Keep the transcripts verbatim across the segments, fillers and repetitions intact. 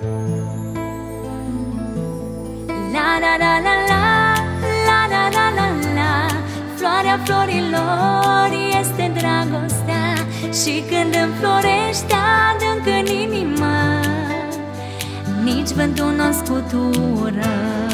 La la la la la, la la la la la. Floarea florilor este dragostea, și când înflorește adânc în inimă, nici vântul n-o scutură.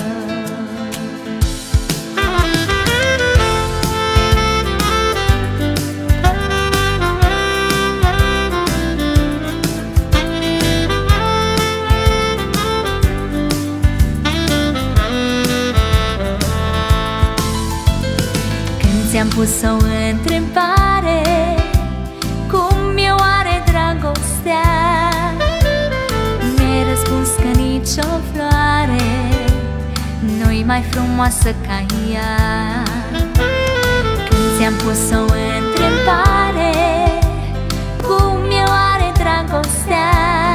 Ți-am pus o întrebare: cum e oare dragostea? Mi-ai răspuns că nicio floare nu-i mai frumoasă ca ea. Când ți-am pus o întrebare: cum e oare dragostea?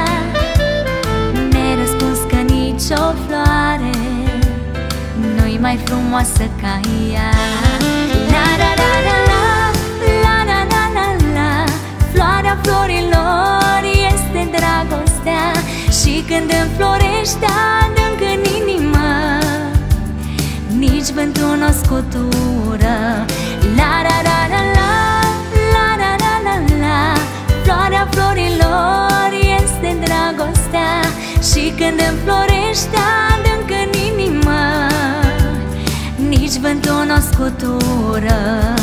Mi-ai răspuns că nicio floare nu-i mai frumoasă ca ea. La la la la la, la la la la la. Floarea florilor este dragostea, și când înflorește adânc în inimă, nici vântul n-o scutură. La la la la la, la la la la la. Floarea florilor este dragostea, și când înflorește adânc în inimă, nici vântul n-o scutură.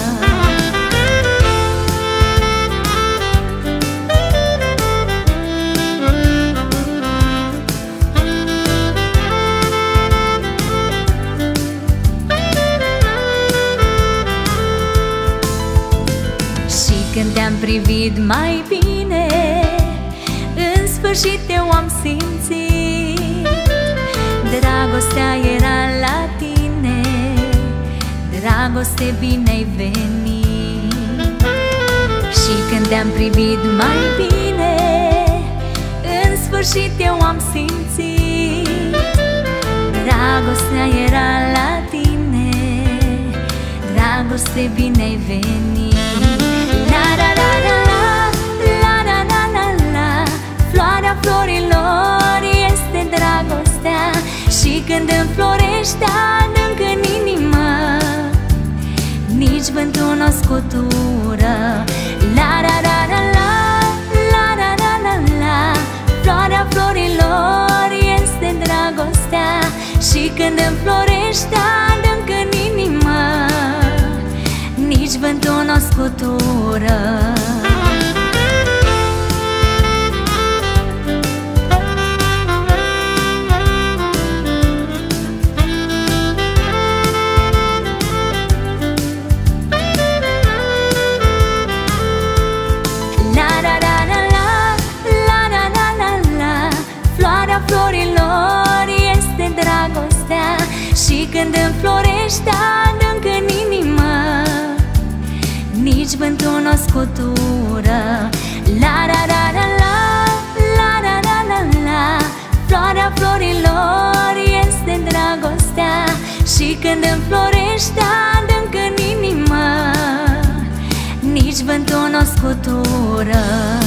Și când te-am privit mai bine, în sfârșit eu am simțit dragostea era la tine. Dragoste, bine-ai venit. Și când te-am privit mai bine, în sfârșit eu am simțit dragostea era la tine. Dragoste, bine-ai venit. La la la la la, la la la la la. Floarea florilor este dragostea, și când înflorește adânc în inimă, nici vântul n-o scutură. La la la la la, la la la la la. Floarea florilor este dragostea, și când înflorește adânc în inimă, nici vântul n-o scutură. Florilor este dragostea, și când înflorește adânc în inimă, nici vântul n-o scutură. La la la la la, la la la la la. Floarea florilor este dragostea, și când înflorește adânc în inimă, nici vântul n-o scutură.